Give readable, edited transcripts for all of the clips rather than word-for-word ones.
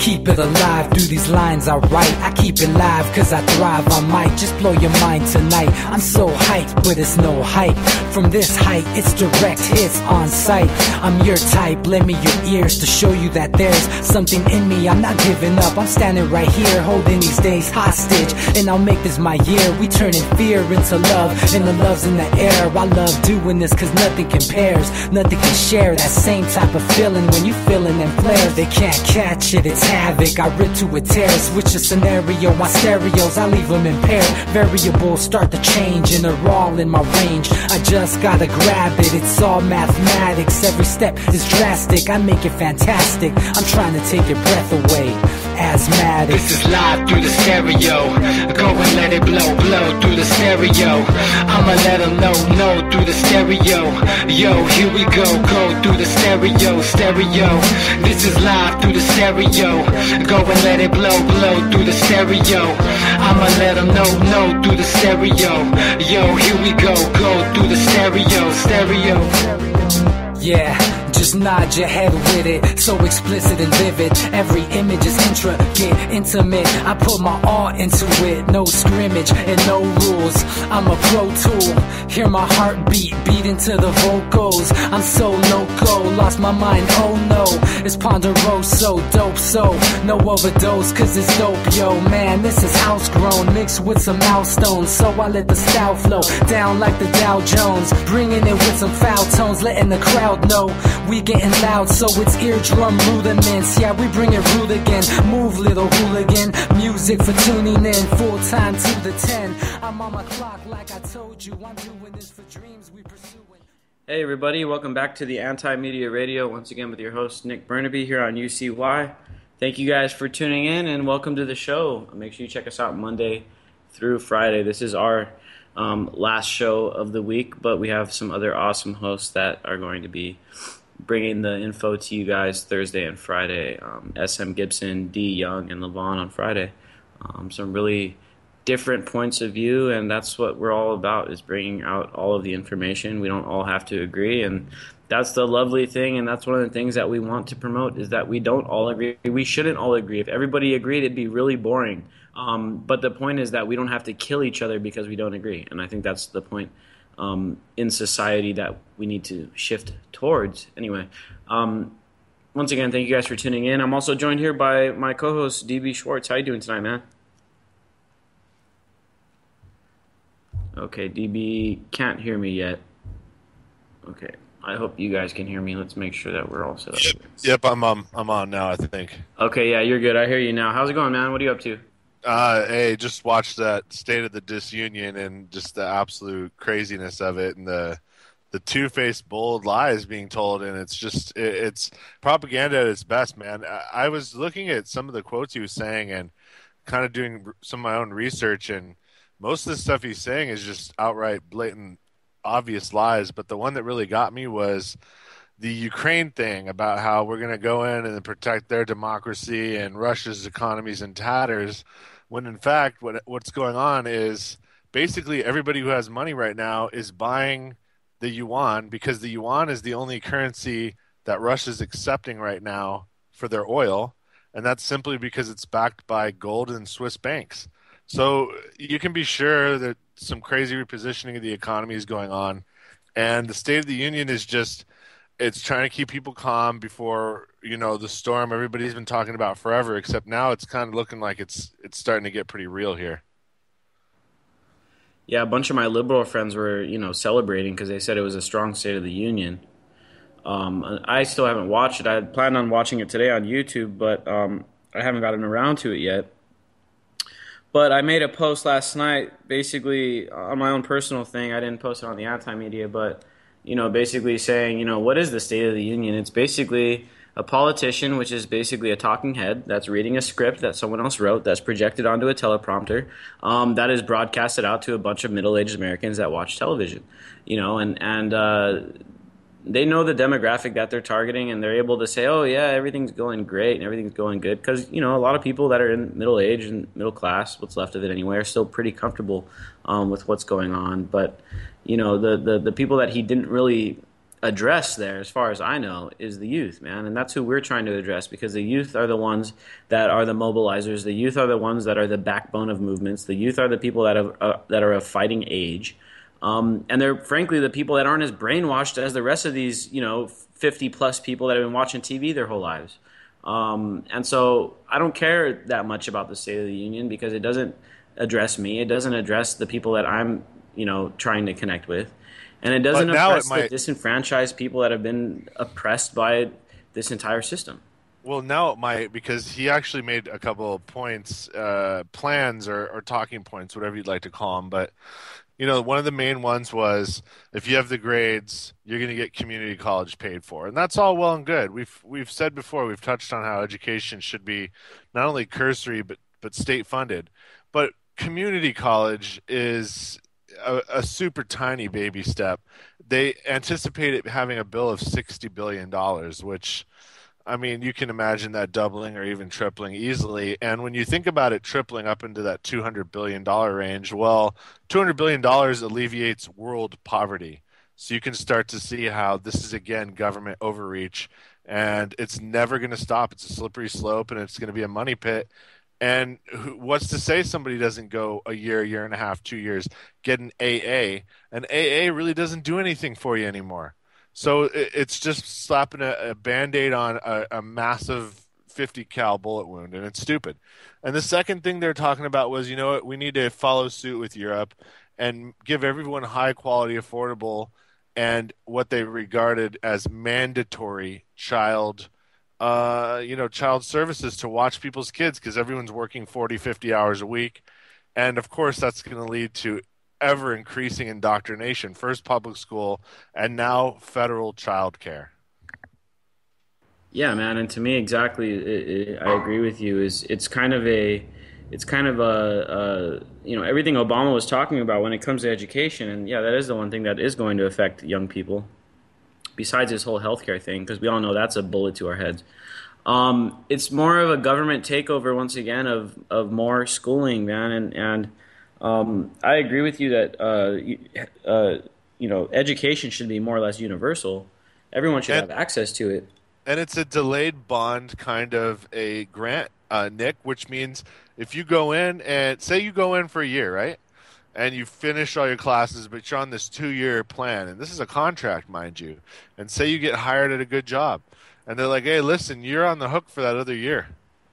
keep it alive through these lines I write. I keep it live cause I thrive. I might just blow your mind tonight. I'm so hyped, but it's no hype. From this height, it's direct hits on sight. I'm your type, lend me your ears to show you that there's something in me. I'm not giving up, I'm standing right here, holding these days hostage. And I'll make this my year. We turning fear into love, and the love's in the air. I love doing this cause nothing compares. Nothing can share that same type of feeling when you feeling them flares. They can't catch it, it's havoc. I rip to a tear, switch a scenario. My stereos, I leave them impaired. Variables start to change and they're all in my range. I just gotta grab it, it's all mathematics. Every step is drastic, I make it fantastic. I'm trying to take your breath away. Asthmatic. This is live through the stereo. Go and let it blow, blow through the stereo. I'ma let them know through the stereo. Yo, here we go through the stereo, stereo. This is live through the stereo. Go and let it blow, blow through the stereo. I'ma let them know through the stereo. Yo, here we go through the stereo, stereo. Yeah, just nod your head with it, so explicit and vivid. Every image is intricate, intimate. I put my all into it, no scrimmage and no rules. I'm a pro tool, hear my heartbeat, beat into the vocals. I'm so loco, lost my mind, oh no. It's Ponderoso, dope, so no overdose, cause it's dope, yo. Man, this is house grown, mixed with some milestones. So I let the style flow down like the Dow Jones, bringing it with some foul tones, letting the crowd know we getting loud, so it's eardrum rudiments. Yeah, we bring it rude again. Move, little hooligan. Music for tuning in, full time to the 10. I'm on my clock like I told you. I'm doing this for dreams we pursuing. Hey everybody, welcome back to the Anti-Media Radio, once again with your host Nick Burnaby here on UCY. Thank you guys for tuning in and welcome to the show. Make sure you check us out Monday through Friday. This is our last show of the week, but we have some other awesome hosts that are going to be bringing the info to you guys Thursday and Friday. SM Gibson, D Young, and Levon on Friday. Some really different points of view, and that's what we're all about, is bringing out all of the information. We don't all have to agree, and that's the lovely thing, and that's one of the things that we want to promote, is that we don't all agree. We shouldn't all agree. If everybody agreed, it'd be really boring. But the point is that we don't have to kill each other because we don't agree, and I think that's the point in society that we need to shift towards. Anyway, once again, thank you guys for tuning in. I'm also joined here by my co-host, DB Schwartz. How you doing tonight, man? Okay, DB can't hear me yet. Okay, I hope you guys can hear me. Let's make sure that we're all set up. Yep, I'm on now, I think. Okay, yeah, you're good. I hear you now. How's it going, man? What are you up to? Hey, just watched that State of the Disunion and just the absolute craziness of it, and the two-faced bold lies being told, and it's propaganda at its best, man. I was looking at some of the quotes he was saying and kind of doing some of my own research, and most of the stuff he's saying is just outright blatant, obvious lies. But the one that really got me was the Ukraine thing about how we're going to go in and protect their democracy and Russia's economy's in tatters, when in fact what's going on is basically everybody who has money right now is buying the yuan, because the yuan is the only currency that Russia's accepting right now for their oil, and that's simply because it's backed by gold and Swiss banks. So you can be sure that some crazy repositioning of the economy is going on, and the State of the Union is just, it's trying to keep people calm before, the storm everybody's been talking about forever, except now it's kind of looking like it's starting to get pretty real here. Yeah, a bunch of my liberal friends were, celebrating because they said it was a strong State of the Union. I still haven't watched it. I had planned on watching it today on YouTube, but I haven't gotten around to it yet. But I made a post last night, basically on my own personal thing. I didn't post it on the Anti-Media, but, basically saying, what is the State of the Union? It's basically a politician, which is basically a talking head that's reading a script that someone else wrote that's projected onto a teleprompter, that is broadcasted out to a bunch of middle-aged Americans that watch television, and they know the demographic that they're targeting, and they're able to say, oh, yeah, everything's going great and everything's going good, because, a lot of people that are in middle age and middle class, what's left of it anyway, are still pretty comfortable with what's going on. But, the people that he didn't really address there, as far as I know, is the youth, man. And that's who we're trying to address, because the youth are the ones that are the mobilizers. The youth are the ones that are the backbone of movements. The youth are the people that are of fighting age. And they're frankly the people that aren't as brainwashed as the rest of these, 50 plus people that have been watching TV their whole lives. And so I don't care that much about the State of the Union, because it doesn't address me. It doesn't address the people that I'm, trying to connect with. And it doesn't address the disenfranchised people that have been oppressed by this entire system. Well, now it might, because he actually made a couple of points, plans or talking points, whatever you'd like to call them. But, one of the main ones was, if you have the grades, you're going to get community college paid for. And that's all well and good. We've said before, we've touched on how education should be not only cursory, but state funded. But community college is a super tiny baby step. They anticipate it having a bill of $60 billion, which, I mean, you can imagine that doubling or even tripling easily. And when you think about it tripling up into that $200 billion range, well, $200 billion alleviates world poverty. So you can start to see how this is, again, government overreach, and it's never going to stop. It's a slippery slope, and it's going to be a money pit. And what's to say somebody doesn't go a year and a half, 2 years, get an AA, and AA really doesn't do anything for you anymore. So it's just slapping a Band-Aid on a massive 50 cal bullet wound, and it's stupid. And the second thing they're talking about was, we need to follow suit with Europe and give everyone high quality, affordable, and what they regarded as mandatory child services to watch people's kids, because everyone's working 40, 50 hours a week. And of course, that's going to lead to ever increasing indoctrination, first public school and now federal child care. Yeah, man. And to me, exactly, I agree with you. It's kind of everything Obama was talking about when it comes to education. And yeah, that is the one thing that is going to affect young people, besides this whole healthcare thing, because we all know that's a bullet to our heads. It's more of a government takeover once again of more schooling, man. And I agree with you that education should be more or less universal. Everyone should have access to it. And it's a delayed bond kind of a grant, Nick, which means if you go in and say you go in for a year, right? And you finish all your classes, but you're on this 2-year plan, and this is a contract, mind you, and say you get hired at a good job, and they're like, hey, listen, you're on the hook for that other year.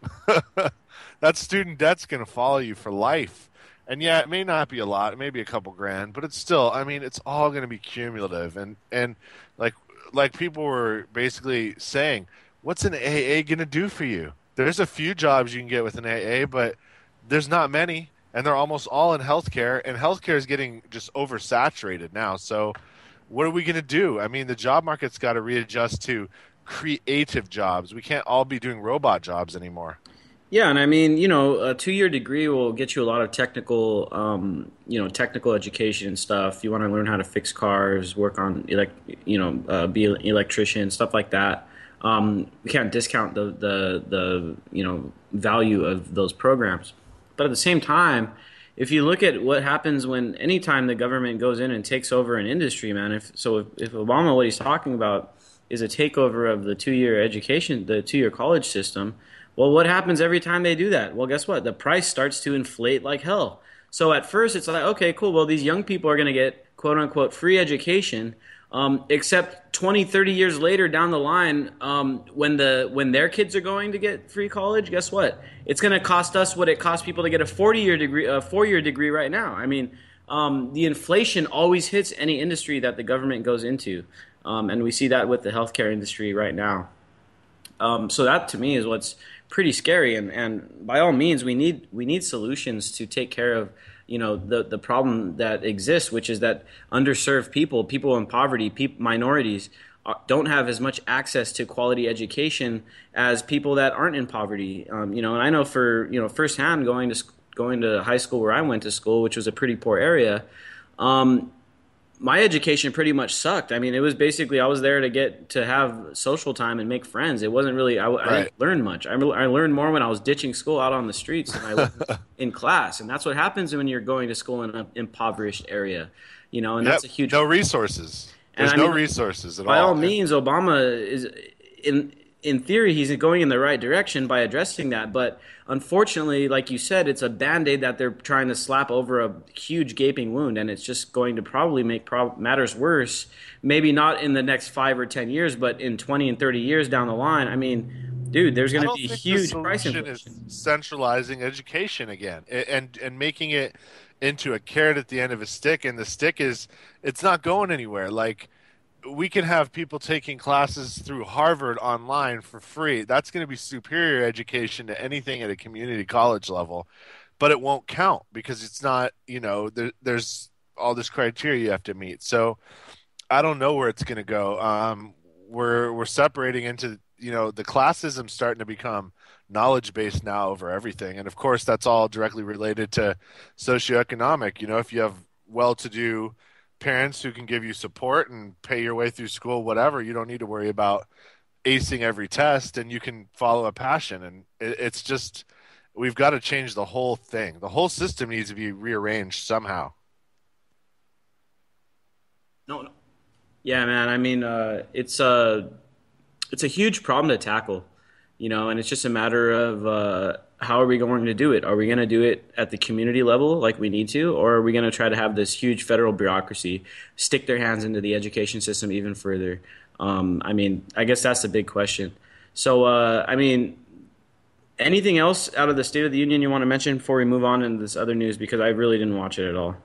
That student debt's going to follow you for life. And yeah, it may not be a lot, it may be a couple grand, but it's still, I mean, it's all going to be cumulative. And like people were basically saying, what's an AA going to do for you? There's a few jobs you can get with an AA, but there's not many. And they're almost all in healthcare, and healthcare is getting just oversaturated now. So what are we going to do? I mean, the job market's got to readjust to creative jobs. We can't all be doing robot jobs anymore. Yeah, and I mean, a 2-year degree will get you a lot of technical education and stuff. You want to learn how to fix cars, work on, be an electrician, stuff like that. We can't discount the value of those programs. But at the same time, if you look at what happens anytime the government goes in and takes over an industry, man, if Obama, what he's talking about is a takeover of the 2-year education, the 2-year college system, well, what happens every time they do that? Well, guess what? The price starts to inflate like hell. So at first it's like, okay, cool, well, these young people are going to get, quote unquote, free education, except 20, 30 years later down the line, when their kids are going to get free college, guess what? It's going to cost us what it costs people to get a 4-year degree right now. I mean, the inflation always hits any industry that the government goes into, and we see that with the healthcare industry right now. So that to me is what's pretty scary, and by all means, we need solutions to take care of the problem that exists, which is that underserved people in poverty, minorities don't have as much access to quality education as people that aren't in poverty. And I know for firsthand going to high school where I went to school, which was a pretty poor area. My education pretty much sucked. I mean, it was basically I was there to have social time and make friends. It wasn't really I didn't learn much. I learned more when I was ditching school out on the streets than I learned in class. And that's what happens when you're going to school in an impoverished area, and that's a huge no resources. There's no resources at all. By all means, Obama is in theory he's going in the right direction by addressing that, but unfortunately, like you said, it's a Band-Aid that they're trying to slap over a huge gaping wound, and it's just going to probably make matters worse. Maybe not in the next 5 or 10 years, but in 20 and 30 years down the line. I mean, dude, there's going to be huge price inflation. Is centralizing education again and making it into a carrot at the end of a stick, and the stick it's not going anywhere. Like, we can have people taking classes through Harvard online for free. That's going to be superior education to anything at a community college level, but it won't count because it's not, there's all this criteria you have to meet. So I don't know where it's going to go. We're separating into, the classism starting to become knowledge-based now over everything. And of course, that's all directly related to socioeconomic. If you have well-to-do parents who can give you support and pay your way through school, whatever, you don't need to worry about acing every test, and you can follow a passion. And it's just, we've got to change the whole thing. The whole system needs to be rearranged somehow. No. Yeah, man. I mean, it's a huge problem to tackle, and it's just a matter of how are we going to do it? Are we going to do it at the community level like we need to, or are we going to try to have this huge federal bureaucracy stick their hands into the education system even further? I guess that's the big question. So, anything else out of the State of the Union you want to mention before we move on into this other news? Because I really didn't watch it at all.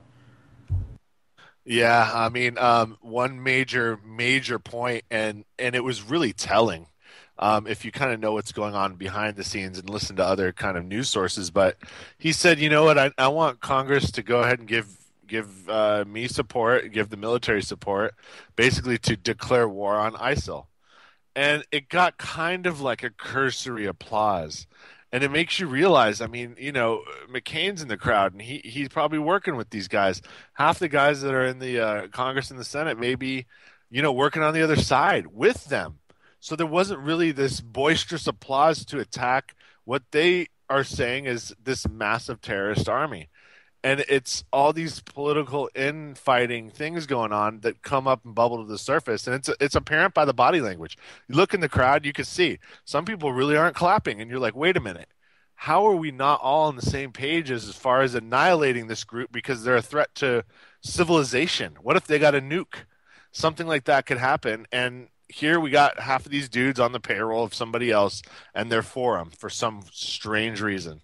Yeah, one major point, and it was really telling. If you kind of know what's going on behind the scenes and listen to other kind of news sources. But he said, you know what, I want Congress to go ahead and give me support, give the military support, basically to declare war on ISIL. And it got kind of like a cursory applause. And it makes you realize, McCain's in the crowd, and he's probably working with these guys. Half the guys that are in the Congress and the Senate may be, working on the other side with them. So there wasn't really this boisterous applause to attack what they are saying is this massive terrorist army. And it's all these political infighting things going on that come up and bubble to the surface. And it's apparent by the body language. You look in the crowd, you can see some people really aren't clapping. And you're like, wait a minute. How are we not all on the same page as far as annihilating this group because they're a threat to civilization? What if they got a nuke? Something like that could happen. And here we got half of these dudes on the payroll of somebody else, and they're for them for some strange reason.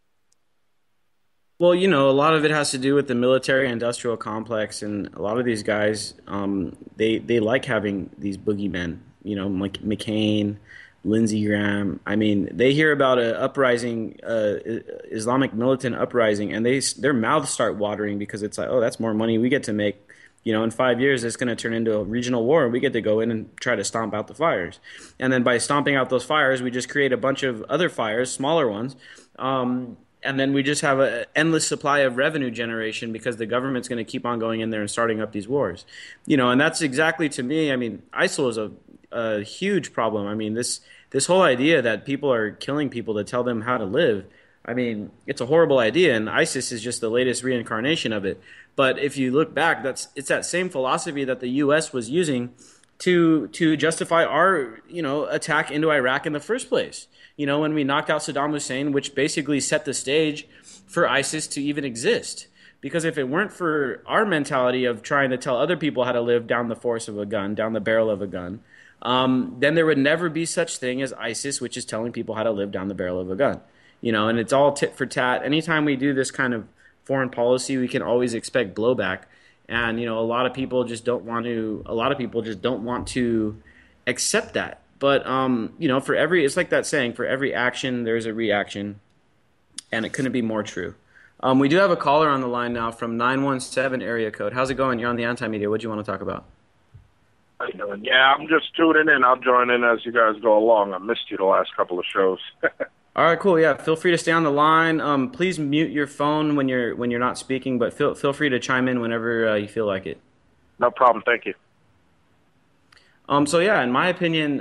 Well, a lot of it has to do with the military-industrial complex, and a lot of these guys, they like having these boogeymen, like McCain, Lindsey Graham. They hear about an uprising, Islamic militant uprising, and their mouths start watering because it's like, oh, that's more money we get to make. In 5 years, it's going to turn into a regional war, and we get to go in and try to stomp out the fires. And then by stomping out those fires, we just create a bunch of other fires, smaller ones, and then we just have an endless supply of revenue generation because the government's going to keep on going in there and starting up these wars. And that's exactly, to me, ISIL is a huge problem. This whole idea that people are killing people to tell them how to live, it's a horrible idea, and ISIS is just the latest reincarnation of it. But if you look back, it's that same philosophy that the U.S. was using to justify our attack into Iraq in the first place. When we knocked out Saddam Hussein, which basically set the stage for ISIS to even exist. Because if it weren't for our mentality of trying to tell other people how to live down the force of a gun, down the barrel of a gun, then there would never be such thing as ISIS, which is telling people how to live down the barrel of a gun. And it's all tit for tat. Anytime we do this kind of foreign policy, we can always expect blowback. And, a lot of people just don't want to accept that. But, it's like that saying, for every action, there's a reaction. And it couldn't be more true. We do have a caller on the line now from 917 area code. How's it going? You're on the Anti-Media. What do you want to talk about? How you doing? Yeah, I'm just tuning in. I'll join in as you guys go along. I missed you the last couple of shows. All right, cool. Yeah, feel free to stay on the line. Please mute your phone when you're not speaking, but feel free to chime in whenever you feel like it. No problem. Thank you. So yeah, in my opinion,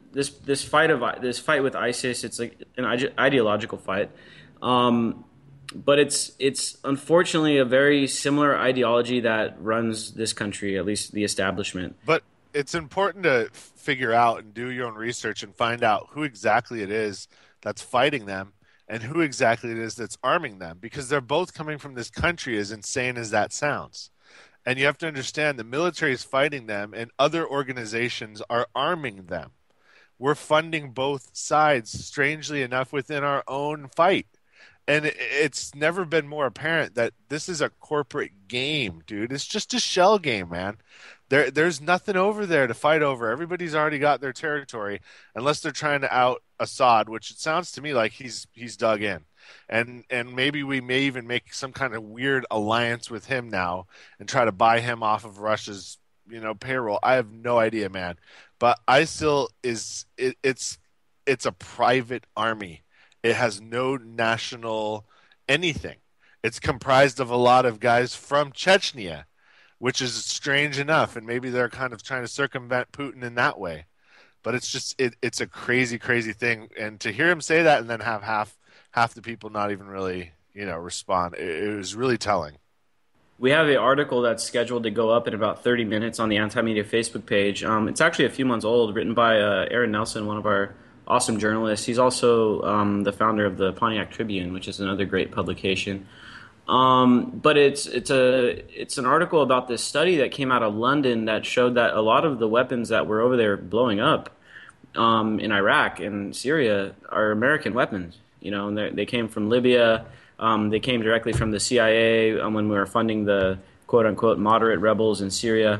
this fight with ISIS, it's like an ideological fight. but it's unfortunately a very similar ideology that runs this country, at least the establishment. But it's important to figure out and do your own research and find out who exactly it is that's fighting them and who exactly it is that's arming them, because they're both coming from this country, as insane as that sounds. And you have to understand the military is fighting them and other organizations are arming them. We're funding both sides, strangely enough, within our own fight. And it's never been more apparent that this is a corporate game, dude. It's just a shell game, man. There's nothing over there to fight over. Everybody's already got their territory, unless they're trying to out Assad, which it sounds to me like he's dug in. And maybe we may even make some kind of weird alliance with him now and try to buy him off of Russia's, payroll. I have no idea, man. But ISIL it's a private army. It has no national anything. It's comprised of a lot of guys from Chechnya, which is strange enough, and maybe they're kind of trying to circumvent Putin in that way. But it's just it's a crazy, crazy thing. And to hear him say that and then have half the people not even really, respond, it was really telling. We have an article that's scheduled to go up in about 30 minutes on the Anti-Media Facebook page. It's actually a few months old, written by Aaron Nelson, one of our awesome journalists. He's also the founder of the Pontiac Tribune, which is another great publication. But it's an article about this study that came out of London that showed that a lot of the weapons that were over there blowing up in Iraq and Syria are American weapons. And they came from Libya. They came directly from the CIA when we were funding the quote-unquote moderate rebels in Syria.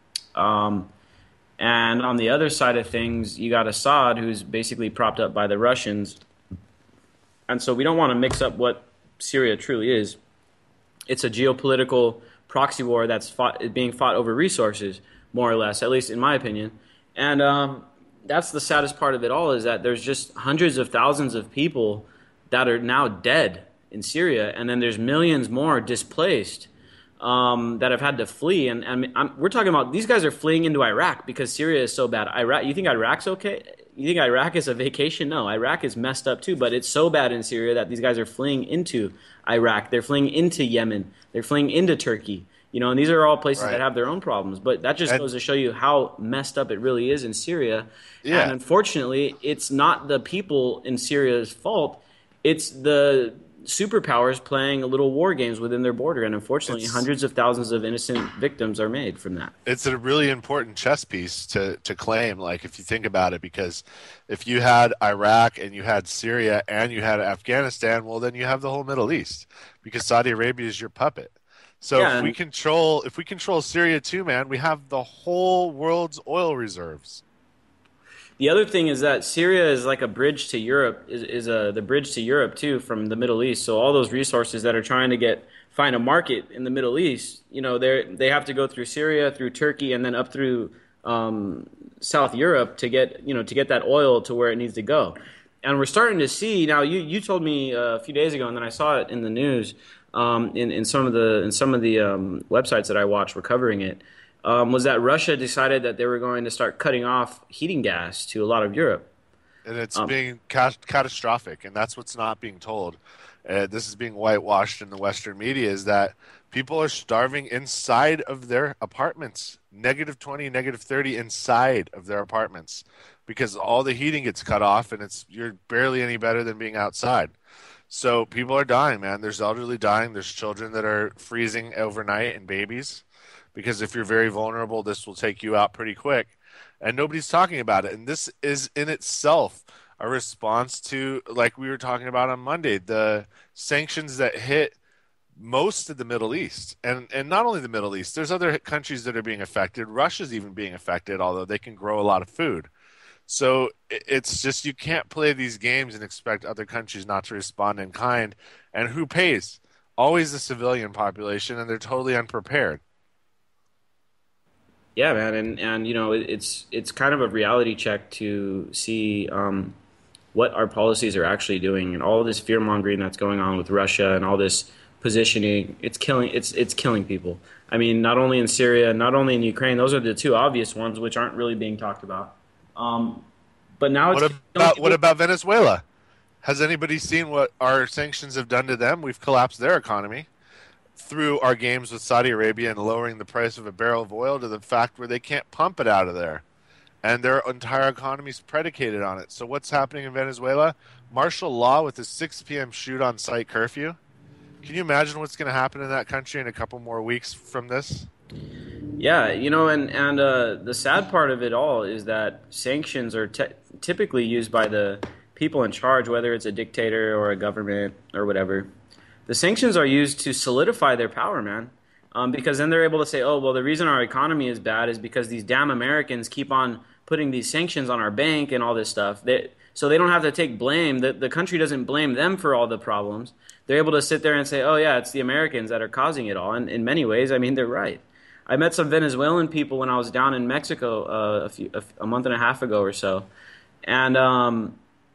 And on the other side of things, you got Assad, who's basically propped up by the Russians. And so we don't want to mix up what Syria truly is. It's a geopolitical proxy war that's being fought over resources, more or less, at least in my opinion. And that's the saddest part of it all, is that there's just hundreds of thousands of people that are now dead in Syria, and then there's millions more displaced that have had to flee. And we're talking about these guys are fleeing into Iraq because Syria is so bad. You think Iraq's okay? You think Iraq is a vacation? No, Iraq is messed up too, but it's so bad in Syria that these guys are fleeing into Iraq. They're fleeing into Yemen. They're fleeing into Turkey. And these are all places that have their own problems. But that just goes to show you how messed up it really is in Syria. Yeah. And unfortunately, it's not the people in Syria's fault. It's the superpowers playing little war games within their border, and unfortunately hundreds of thousands of innocent victims are made from that. It's a really important chess piece to claim, like, if you think about it, because if you had Iraq and you had Syria and you had Afghanistan, well, then you have the whole Middle East, because Saudi Arabia is your puppet. So if we control Syria too, man, we have the whole world's oil reserves. The other thing is that Syria is like a bridge to Europe, is the bridge to Europe too from the Middle East. So all those resources that are trying to find a market in the Middle East, they have to go through Syria, through Turkey, and then up through South Europe to get that oil to where it needs to go. And we're starting to see now. You told me a few days ago, and then I saw it in the news in some of the websites that I watched were covering it. Was that Russia decided that they were going to start cutting off heating gas to a lot of Europe. And it's being catastrophic, and that's what's not being told. This is being whitewashed in the Western media, is that people are starving inside of their apartments, -20, -30 inside of their apartments, because all the heating gets cut off, and you're barely any better than being outside. So people are dying, man. There's elderly dying. There's children that are freezing overnight, and babies. Because if you're very vulnerable, this will take you out pretty quick. And nobody's talking about it. And this is in itself a response to, like we were talking about on Monday, the sanctions that hit most of the Middle East. And not only the Middle East, there's other countries that are being affected. Russia's even being affected, although they can grow a lot of food. So it's just, you can't play these games and expect other countries not to respond in kind. And who pays? Always the civilian population, and they're totally unprepared. Yeah, man, and it's kind of a reality check to see what our policies are actually doing, and all this fear mongering that's going on with Russia and all this positioning. It's killing people. I mean, not only in Syria, not only in Ukraine. Those are the two obvious ones which aren't really being talked about. But now what about Venezuela? Has anybody seen what our sanctions have done to them? We've collapsed their economy through our games with Saudi Arabia and lowering the price of a barrel of oil to the fact where they can't pump it out of there. And their entire economy is predicated on it. So what's happening in Venezuela? Martial law with a 6 p.m. shoot-on-site curfew. Can you imagine what's going to happen in that country in a couple more weeks from this? Yeah, and the sad part of it all is that sanctions are typically used by the people in charge, whether it's a dictator or a government or whatever. The sanctions are used to solidify their power, man. Because then they're able to say, oh, well, the reason our economy is bad is because these damn Americans keep on putting these sanctions on our bank and all this stuff. So they don't have to take blame. The country doesn't blame them for all the problems. They're able to sit there and say, oh, yeah, it's the Americans that are causing it all. And in many ways, I mean, they're right. I met some Venezuelan people when I was down in Mexico a month and a half ago or so. And,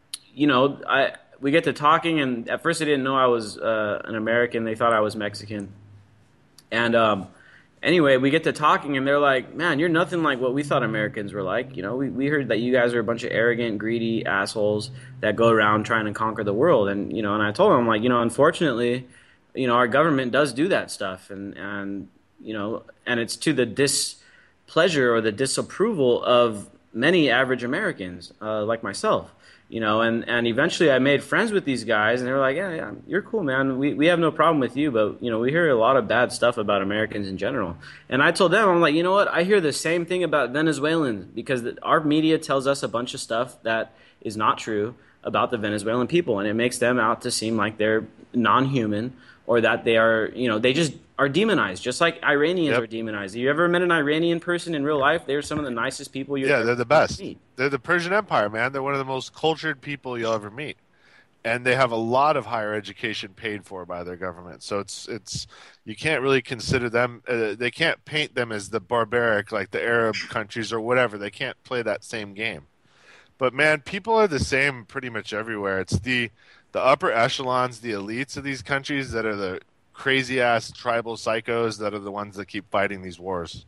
we get to talking, and at first they didn't know I was an American. They thought I was Mexican. And anyway, we get to talking, and they're like, man, you're nothing like what we thought Americans were like. We heard that you guys are a bunch of arrogant, greedy assholes that go around trying to conquer the world. And, and I told them, like, unfortunately, our government does do that stuff. And it's to the displeasure or the disapproval of many average Americans like myself. And eventually I made friends with these guys, and they were like, yeah, you're cool, man. We have no problem with you, but, we hear a lot of bad stuff about Americans in general. And I told them, I'm like, you know what? I hear the same thing about Venezuelans because our media tells us a bunch of stuff that is not true about the Venezuelan people, and it makes them out to seem like they're non-human or that they are, they just are demonized, just like Iranians are demonized. Have you ever met an Iranian person in real life? They're some of the nicest people you'll ever they're the best. meet. They're the Persian Empire, man. They're one of the most cultured people you'll ever meet. And they have a lot of higher education paid for by their government. So it's you can't really consider them, they can't paint them as the barbaric, like the Arab countries or whatever. They can't play that same game. But, man, people are the same pretty much everywhere. It's the upper echelons, the elites of these countries that are the crazy-ass tribal psychos that are the ones that keep fighting these wars.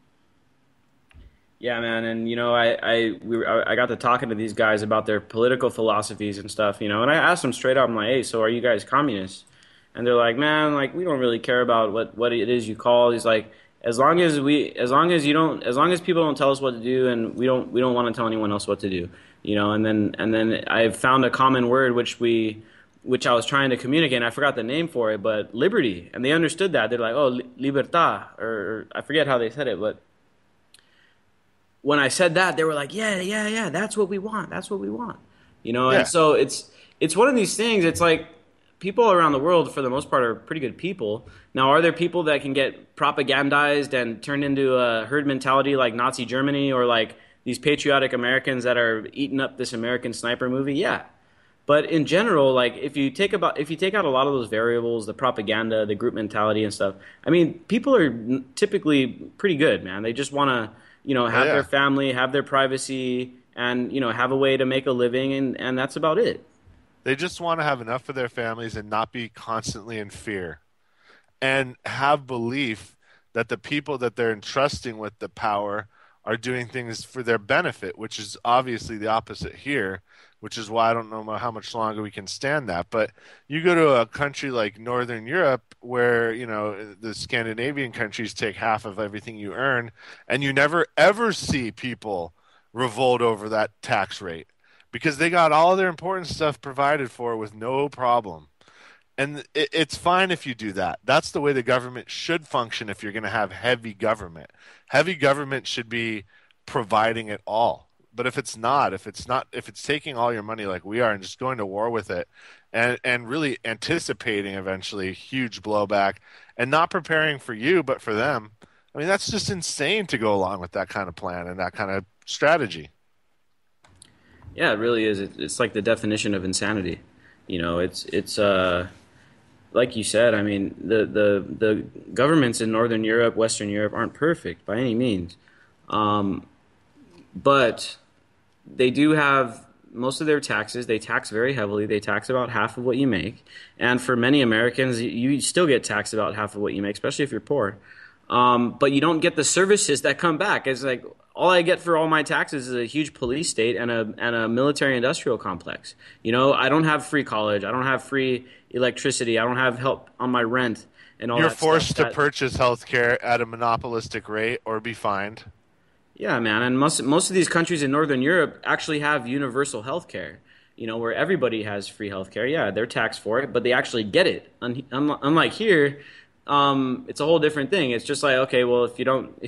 Yeah, man, and I got to talking to these guys about their political philosophies and stuff, and I asked them straight up, I'm like, hey, so are you guys communists? And they're like, man, like we don't really care about what it is you call. He's like, as long as people don't tell us what to do, and we don't want to tell anyone else what to do, and then I've found a common word which I was trying to communicate, and I forgot the name for it, but liberty. And they understood that. They're like, oh, libertad, or I forget how they said it, but when I said that, they were like, yeah, that's what we want. That's what we want. And so it's one of these things. It's like people around the world, for the most part, are pretty good people. Now, are there people that can get propagandized and turned into a herd mentality like Nazi Germany or like these patriotic Americans that are eating up this American Sniper movie? Yeah. But in general, like if you take out a lot of those variables, the propaganda, the group mentality and stuff, I mean, people are typically pretty good, man. They just want to, have their family, have their privacy, and, have a way to make a living, and that's about it. They just want to have enough for their families and not be constantly in fear and have belief that the people that they're entrusting with the power are doing things for their benefit, which is obviously the opposite here, which is why I don't know how much longer we can stand that. But you go to a country like Northern Europe where, the Scandinavian countries take half of everything you earn, and you never, ever see people revolt over that tax rate because they got all their important stuff provided for with no problem. And it's fine if you do that. That's the way the government should function if you're going to have heavy government. Heavy government should be providing it all. But if it's taking all your money like we are and just going to war with it and really anticipating eventually huge blowback and not preparing for you but for them, I mean, that's just insane to go along with that kind of plan and that kind of strategy. Yeah, it really is. It's like the definition of insanity. It's like you said, I mean, the governments in Northern Europe, Western Europe aren't perfect by any means. But they do have most of their taxes. They tax very heavily. They tax about half of what you make. And for many Americans, you still get taxed about half of what you make, especially if you're poor. But you don't get the services that come back. It's like all I get for all my taxes is a huge police state and a military industrial complex. You know, I don't have free college. I don't have free electricity. I don't have help on my rent and all You're that forced stuff. to purchase healthcare at a monopolistic rate or be fined. Yeah, man, and most of these countries in Northern Europe actually have universal health care. You know, where everybody has free health care. Yeah, they're taxed for it, but they actually get it. Unlike here, it's a whole different thing. It's just like, okay, well, if you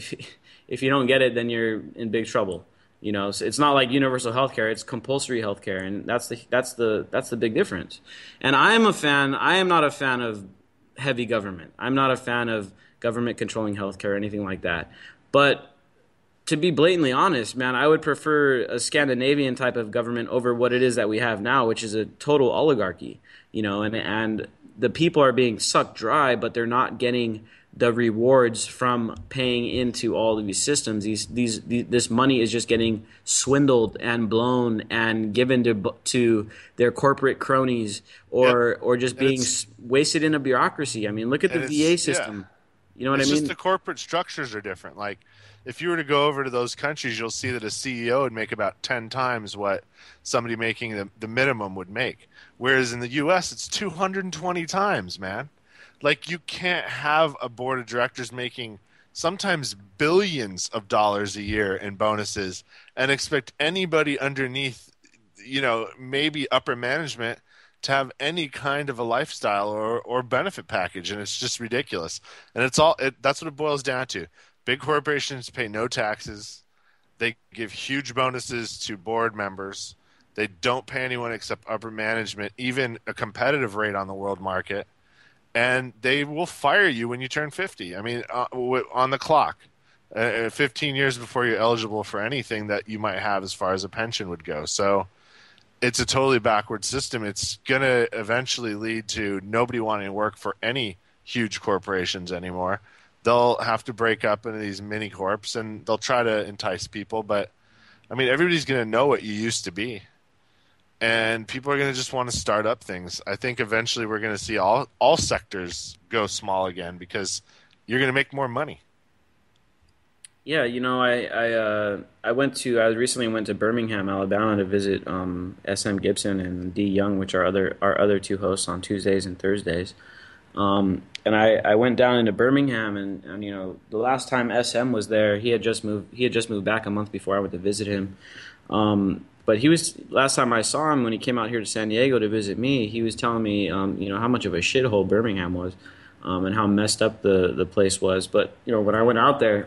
don't get it, then you're in big trouble. You know, so it's not like universal health care; it's compulsory health care, and that's the big difference. And I am not a fan of heavy government. I'm not a fan of government controlling health care or anything like that. But to be blatantly honest, man, I would prefer a Scandinavian type of government over what it is that we have now, which is a total oligarchy, you know, and the people are being sucked dry, but they're not getting the rewards from paying into all of these systems. This money is just getting swindled and blown and given to their corporate cronies or just being wasted in a bureaucracy. I mean, look at the VA system. Yeah. You know what I mean? It's just the corporate structures are different. Like, if you were to go over to those countries, you'll see that a CEO would make about 10 times what somebody making the minimum would make. Whereas in the U.S., it's 220 times, man. Like, you can't have a board of directors making sometimes billions of dollars a year in bonuses and expect anybody underneath, you know, maybe upper management to have any kind of a lifestyle or benefit package. And it's just ridiculous. And that's what it boils down to. Big corporations pay no taxes. They give huge bonuses to board members. They don't pay anyone except upper management, even a competitive rate on the world market. And they will fire you when you turn 50. I mean, on the clock, 15 years before you're eligible for anything that you might have as far as a pension would go. So it's a totally backward system. It's going to eventually lead to nobody wanting to work for any huge corporations anymore. They'll have to break up into these mini corps, and they'll try to entice people. But, I mean, everybody's going to know what you used to be. And people are going to just want to start up things. I think eventually we're going to see all sectors go small again because you're going to make more money. Yeah, you know, I recently went to Birmingham, Alabama to visit SM Gibson and D Young, which are our other two hosts on Tuesdays and Thursdays. And I went down into Birmingham, and you know, the last time SM was there, he had just moved back a month before I went to visit him. But last time I saw him when he came out here to San Diego to visit me, he was telling me, you know, how much of a shithole Birmingham was, and how messed up the place was. But you know, when I went out there,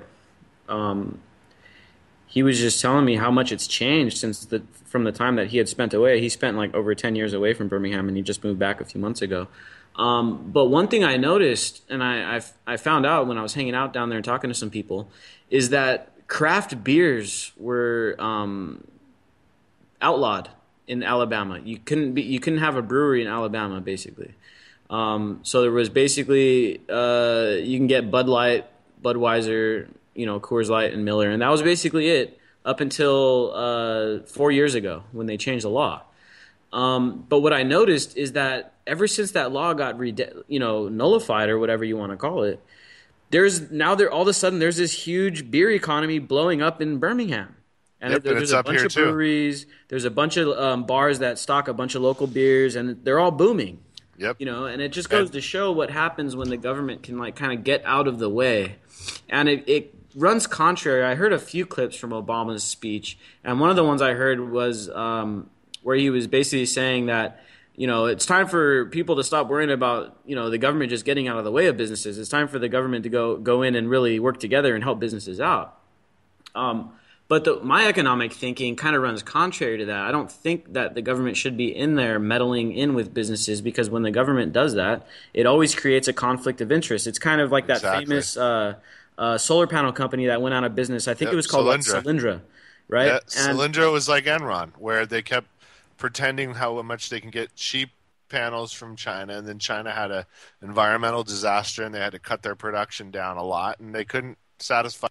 he was just telling me how much it's changed from the time that he had spent away. He spent like over 10 years away from Birmingham, and he just moved back a few months ago. But one thing I noticed, and I found out when I was hanging out down there and talking to some people, is that craft beers were outlawed in Alabama. You couldn't have a brewery in Alabama, basically. So there was basically you can get Bud Light, Budweiser, you know, Coors Light, and Miller, and that was basically it up until 4 years ago when they changed the law. But what I noticed is that ever since that law got nullified or whatever you want to call it, all of a sudden there's this huge beer economy blowing up in Birmingham. And there's a bunch of breweries, there's a bunch of bars that stock a bunch of local beers, and they're all booming. Yep. You know, and it just goes to show what happens when the government can like kind of get out of the way. And it runs contrary. I heard a few clips from Obama's speech, and one of the ones I heard was where he was basically saying that, you know, it's time for people to stop worrying about, you know, the government just getting out of the way of businesses. It's time for the government to go in and really work together and help businesses out. But my economic thinking kind of runs contrary to that. I don't think that the government should be in there meddling in with businesses, because when the government does that, it always creates a conflict of interest. It's kind of like that famous solar panel company that went out of business. I think it was called Solyndra, right? Yeah, Solyndra was like Enron, where they kept pretending how much they can get cheap panels from China, and then China had an environmental disaster and they had to cut their production down a lot, and they couldn't satisfy.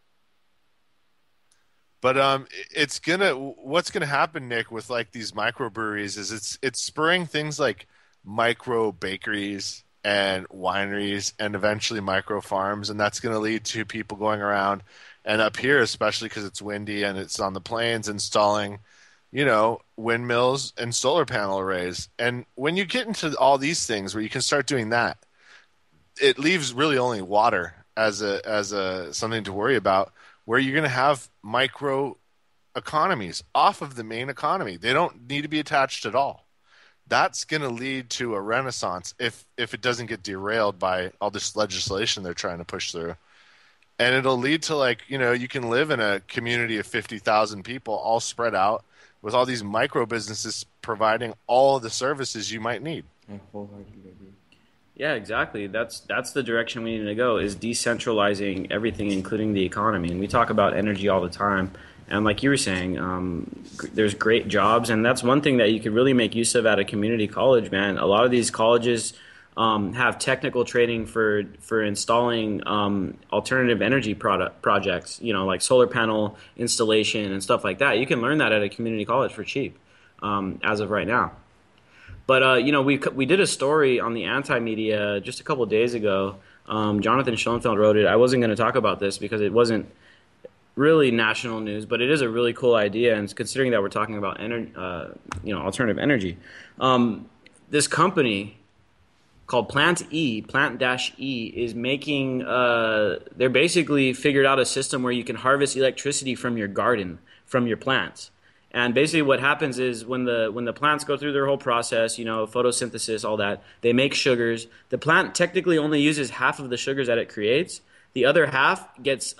But what's gonna happen, Nick, with like these microbreweries is it's spurring things like micro bakeries and wineries and eventually micro farms, and that's gonna lead to people going around And up here, especially because it's windy and it's on the plains, installing, you know, windmills and solar panel arrays. And when you get into all these things where you can start doing that, it leaves really only water as a something to worry about, where you're going to have micro economies off of the main economy. They don't need to be attached at all. That's going to lead to a renaissance if it doesn't get derailed by all this legislation they're trying to push through. And it'll lead to, like, you know, you can live in a community of 50,000 people all spread out with all these micro businesses providing all of the services you might need. I wholeheartedly agree. Yeah, exactly. That's the direction we need to go, is decentralizing everything, including the economy. And we talk about energy all the time. And like you were saying, there's great jobs. And that's one thing that you could really make use of at a community college, man. A lot of these colleges have technical training for installing alternative energy projects, you know, like solar panel installation and stuff like that. You can learn that at a community college for cheap as of right now. But, you know, we did a story on the Anti-Media just a couple of days ago. Jonathan Schoenfeld wrote it. I wasn't going to talk about this because it wasn't really national news, but it is a really cool idea. And considering that we're talking about alternative energy, this company called Plant-E is making, they're basically figured out a system where you can harvest electricity from your garden, from your plants. And basically what happens is when the plants go through their whole process, you know, photosynthesis, all that, they make sugars. The plant technically only uses half of the sugars that it creates. The other half gets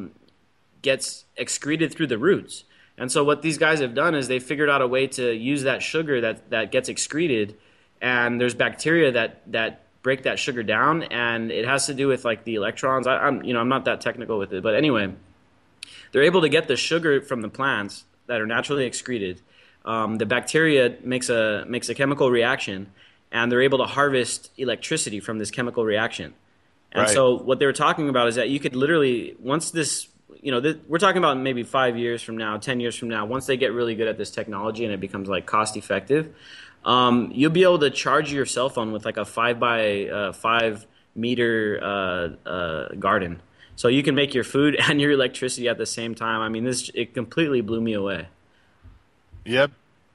excreted through the roots. And so what these guys have done is they figured out a way to use that sugar that gets excreted, and there's bacteria that break that sugar down, and it has to do with like the electrons. I'm not that technical with it, but anyway, they're able to get the sugar from the plants that are naturally excreted. The bacteria makes a chemical reaction, and they're able to harvest electricity from this chemical reaction. And Right. so what they were talking about is that you could literally, once this, you know, we're talking about maybe 5 years from now, 10 years from now, once they get really good at this technology and it becomes like cost effective, you'll be able to charge your cell phone with like a 5 by 5 meter garden. So you can make your food and your electricity at the same time. I mean, it completely blew me away. Yep.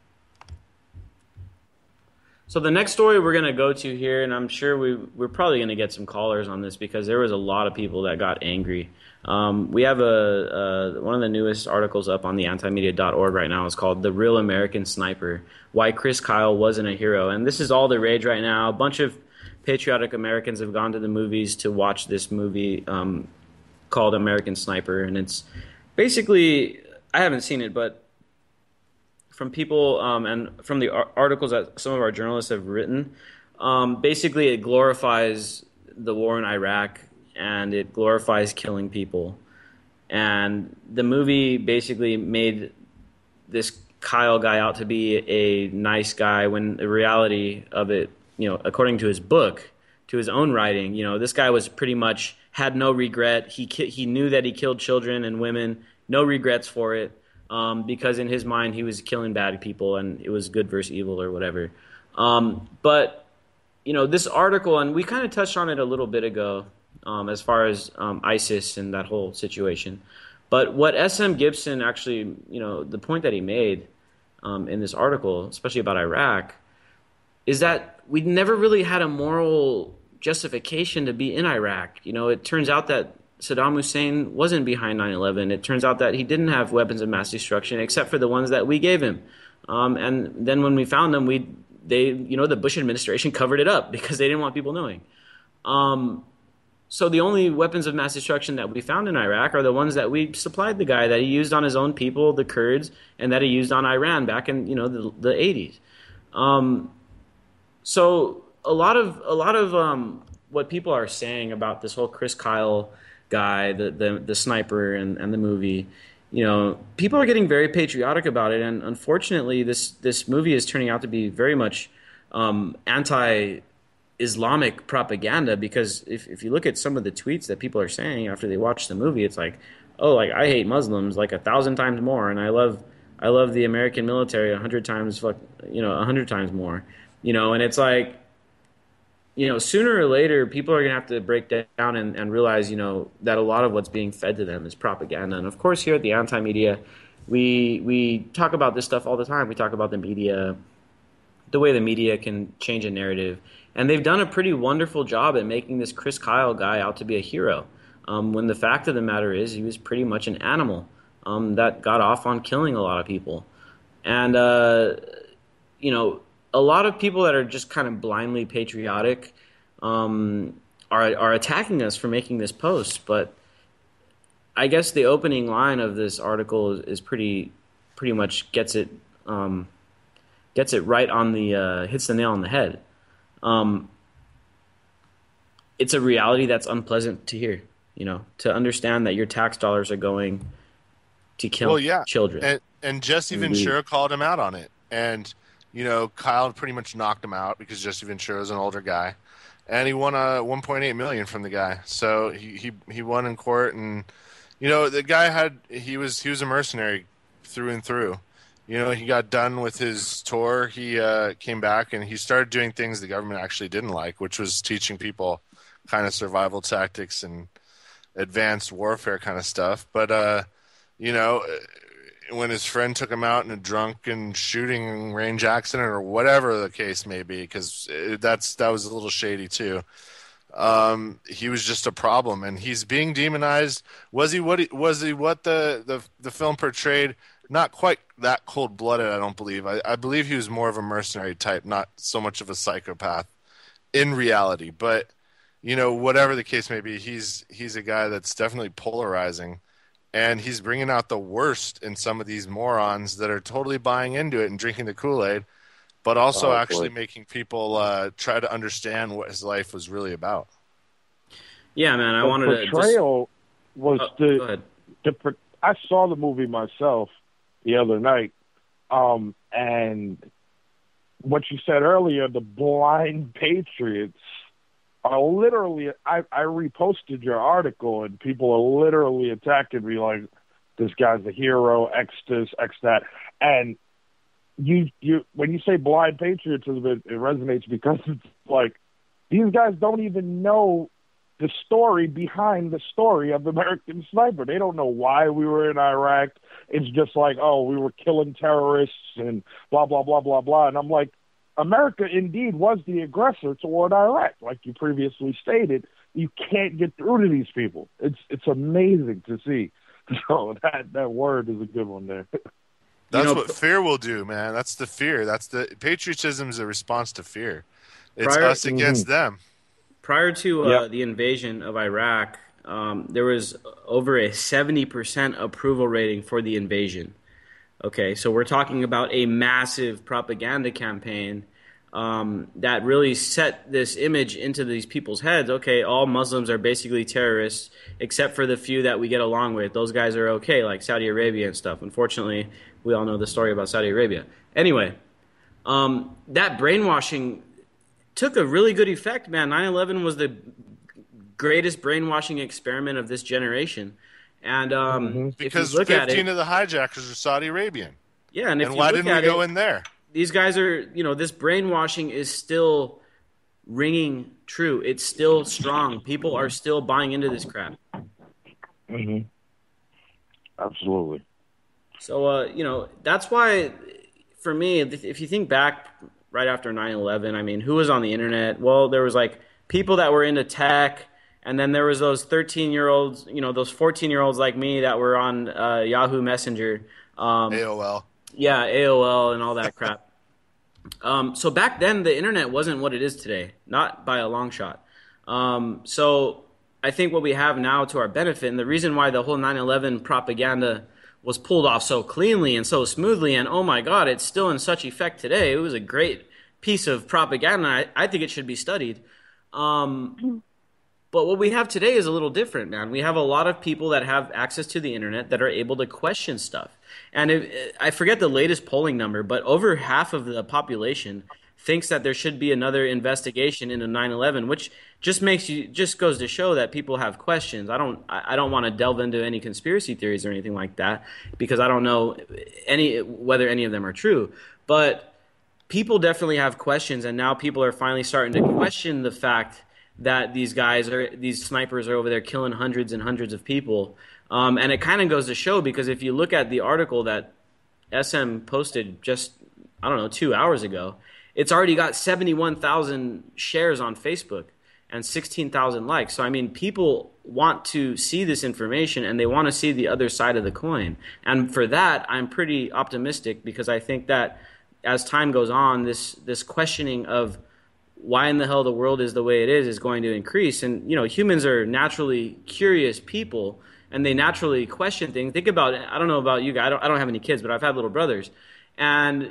So the next story we're going to go to here, and I'm sure we're probably going to get some callers on this because there was a lot of people that got angry. We have one of the newest articles up on the antimedia.org right now. It's called "The Real American Sniper: Why Chris Kyle Wasn't a Hero." And this is all the rage right now. A bunch of patriotic Americans have gone to the movies to watch this movie called American Sniper. And it's basically, I haven't seen it, but from people and from the articles that some of our journalists have written, basically it glorifies the war in Iraq and it glorifies killing people. And the movie basically made this Kyle guy out to be a nice guy when the reality of it, you know, according to his book, to his own writing, you know, this guy was pretty much had no regret. He knew that he killed children and women, no regrets for it. Because in his mind he was killing bad people and it was good versus evil or whatever. But, you know, this article, and we kind of touched on it a little bit ago as far as ISIS and that whole situation. But what S.M. Gibson actually, you know, the point that he made in this article, especially about Iraq, is that we never really had a moral justification to be in Iraq. You know, it turns out that Saddam Hussein wasn't behind 9/11. It turns out that he didn't have weapons of mass destruction except for the ones that we gave him. And then when we found them, the Bush administration covered it up because they didn't want people knowing. So the only weapons of mass destruction that we found in Iraq are the ones that we supplied the guy, that he used on his own people, the Kurds, and that he used on Iran back in, you know, the 80s. So a lot of what people are saying about this whole Chris Kyle guy, the sniper and the movie, you know, people are getting very patriotic about it, and unfortunately this movie is turning out to be very much anti-Islamic propaganda, because if you look at some of the tweets that people are saying after they watch the movie, it's like, oh, like I hate Muslims like 1,000 times more, and I love the American military 100 times more, you know, and it's like, sooner or later, people are going to have to break down and realize, that a lot of what's being fed to them is propaganda. And of course, here at the Anti-Media, we talk about this stuff all the time. We talk about the media, the way the media can change a narrative. And they've done a pretty wonderful job at making this Chris Kyle guy out to be a hero, when the fact of the matter is he was pretty much an animal that got off on killing a lot of people. And, a lot of people that are just kind of blindly patriotic are attacking us for making this post. But I guess the opening line of this article is pretty much gets it right on the hits the nail on the head. It's a reality that's unpleasant to hear. To understand that your tax dollars are going to kill children. And Jesse Ventura called him out on it. And Kyle pretty much knocked him out because Jesse Ventura is an older guy, and he won $1.8 million from the guy. So he won in court, and the guy he was a mercenary through and through. He got done with his tour. He came back and he started doing things the government actually didn't like, which was teaching people kind of survival tactics and advanced warfare kind of stuff. But when his friend took him out in a drunken shooting range accident or whatever the case may be, because that was a little shady too. He was just a problem, and he's being demonized. Was he what the film portrayed? Not quite that cold-blooded, I don't believe. I believe he was more of a mercenary type, not so much of a psychopath in reality. But whatever the case may be, he's a guy that's definitely polarizing. And he's bringing out the worst in some of these morons that are totally buying into it and drinking the Kool-Aid, but also actually making people try to understand what his life was really about. Yeah, man, I wanted to portrayal was go ahead. I saw the movie myself the other night, and what you said earlier, the blind patriots are literally, I reposted your article, and people are literally attacking me like, this guy's a hero, X this, X that. And you when you say blind patriotism, it resonates because it's like, these guys don't even know the story behind the story of American Sniper. They don't know why we were in Iraq. It's just like, we were killing terrorists and blah, blah, blah, blah, blah. And I'm like, America indeed was the aggressor toward Iraq, like you previously stated. You can't get through to these people. It's amazing to see. So that word is a good one there. That's what fear will do, man. That's the fear. That's the patriotism is a response to fear. It's us against them. Prior to the invasion of Iraq, there was over a 70% approval rating for the invasion. Okay, so we're talking about a massive propaganda campaign that really set this image into these people's heads. Okay, all Muslims are basically terrorists, except for the few that we get along with. Those guys are okay, like Saudi Arabia and stuff. Unfortunately, we all know the story about Saudi Arabia. Anyway, that brainwashing took a really good effect, man. 9/11 was the greatest brainwashing experiment of this generation. And because if you look 15 at it, of the hijackers are Saudi Arabian. Yeah, and why didn't we go in there? These guys are, this brainwashing is still ringing true. It's still strong. People are still buying into this crap. Mm-hmm. Absolutely. So, that's why, for me, if you think back right after 9/11, I mean, who was on the internet? Well, there was like people that were into tech. And then there was those 13-year-olds, those 14-year-olds like me that were on Yahoo Messenger. AOL. Yeah, AOL and all that crap. So back then, the internet wasn't what it is today, not by a long shot. So I think what we have now to our benefit, and the reason why the whole 9/11 propaganda was pulled off so cleanly and so smoothly, and oh my God, it's still in such effect today. It was a great piece of propaganda. I think it should be studied. But what we have today is a little different, man. We have a lot of people that have access to the internet that are able to question stuff. And I forget the latest polling number, but over half of the population thinks that there should be another investigation into 9/11, which just goes to show that people have questions. I don't want to delve into any conspiracy theories or anything like that because I don't know whether any of them are true. But people definitely have questions, and now people are finally starting to question the fact that these snipers are over there killing hundreds and hundreds of people. And it kind of goes to show, because if you look at the article that SM posted just, I don't know, 2 hours ago, it's already got 71,000 shares on Facebook and 16,000 likes. So, I mean, people want to see this information, and they want to see the other side of the coin. And for that, I'm pretty optimistic, because I think that as time goes on, this questioning of why in the hell the world is the way it is going to increase. And, humans are naturally curious people, and they naturally question things. Think about it. I don't know about you guys. I don't have any kids, but I've had little brothers. And,